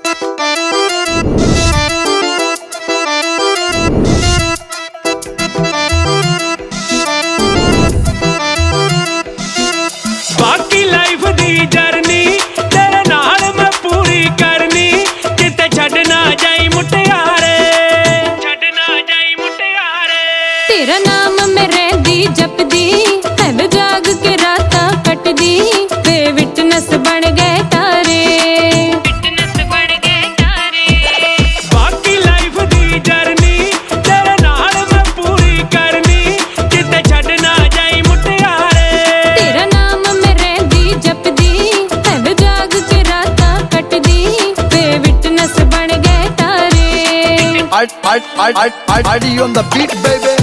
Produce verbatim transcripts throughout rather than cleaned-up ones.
बाकी लाइफ दी जर्नी तेरे नाल मैं पूरी करनी, किते छड़ ना जाई मुटियारे, छड़ ना जाई मुटियारे। तेरा नाम मैं रहंदी जपदी, है जाग के रातां कटदी, वे विटनेस बन गए तारे, विटनेस बन गए तारे। बाकी लाइफ दी जर्नी तेरे नाल मैं पूरी करनी, किते छड़ ना जाई मुटियारे। तेरा नाम मैं रहंदी जपदी, है जाग के रातां कटदी, वे विटनेस बन गए तारे। I, I, I, I, I, I, I on the beat, baby.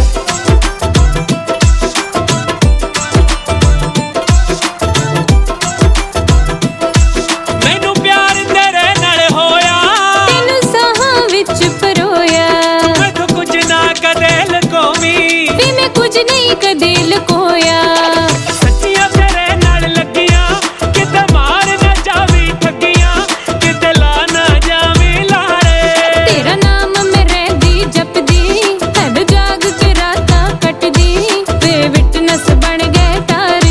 मैनू प्यार तेरे नाल होया, तेनू साहां विच परोया, मैथों कुछ ना कदे लकोवी, वे मैं कुछ नहीं कदे लकोया। सच्चियां तेरे नाल लगियां, किते मार ना जावी ठगियां, किते ला ना जावी लारे। तेरा नाम मैं रहंदी जपदी, है जाग के रातां कटदी, वे विटनेस बन गए तारे।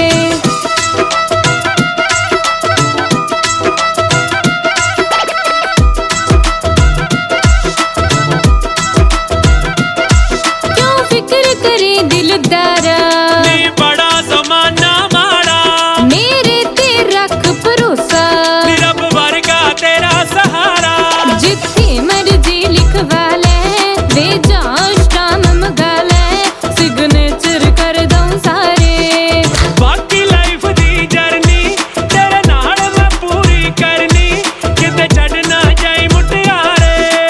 क्यों फिक्र करे दिलदारा, नी बड़ा ज़माना माड़ा, मेरे ते रख भरोसा, नी रब वर्गा तेरा सहारा। जिथे मर्जी लिखवा ले, वे जाम मंगा ले, सिग्नेचर कर दूं सारे। बाकी लाइफ दी जर्नी तेरे नाल मैं पूरी करनी, किते छड़ ना जाई मुटियारे।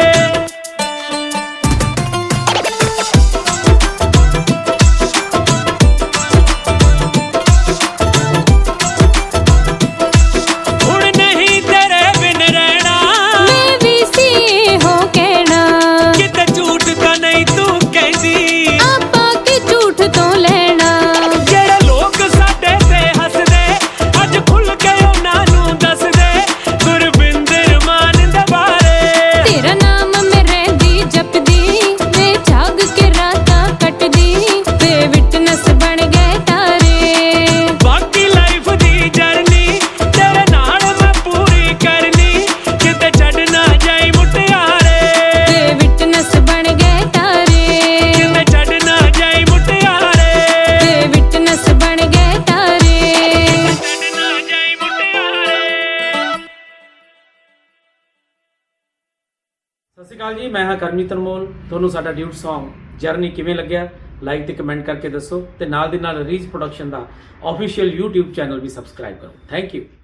हुण नहीं तेरे बिन रहना, मैं भी सी हो कहना, किते झूठ तां नहीं तू कहदी, आपा के झूठ तो लेना। जेड़े लोग साडे ते हसदे, अज खुल के उन्हां नूं दस दे, गुरबिंदर मान दे बारे। तेरा नाम मैं रहंदी जपदी, वे जाग के रातां कटदी, वे विटनेस बन गए तारे। बाकी लाइफ दी जर्नी तेरे नाल मैं पूरी करनी, किते छड़ ना जाई मुटियारे, वे विटनेस बन गए तारे। किते छड़ ना जाई मुटियारे, वे विटनेस बन गए तारे। छड़ ना जाई मुटियारे। ਸਤਿ ਸ਼੍ਰੀ ਅਕਾਲ ਜੀ, ਮੈਂ ਹਾਂ ਕਰਮਜੀਤ ਅਨਮੋਲ। ਤੁਹਾਨੂੰ ਸਾਡਾ ਡਿਊਟ Song ਜਰਨੀ ਕਿਵੇਂ ਲੱਗਿਆ, ਲਾਈਕ ਤੇ ਕਮੈਂਟ ਕਰਕੇ ਦੱਸੋ, ਤੇ ਨਾਲ ਦੀ ਨਾਲ ਰੀਚ ਪ੍ਰੋਡਕਸ਼ਨ ਦਾ ਆਫੀਸ਼ੀਅਲ YouTube ਚੈਨਲ ਵੀ ਸਬਸਕ੍ਰਾਈਬ ਕਰੋ। Thank you.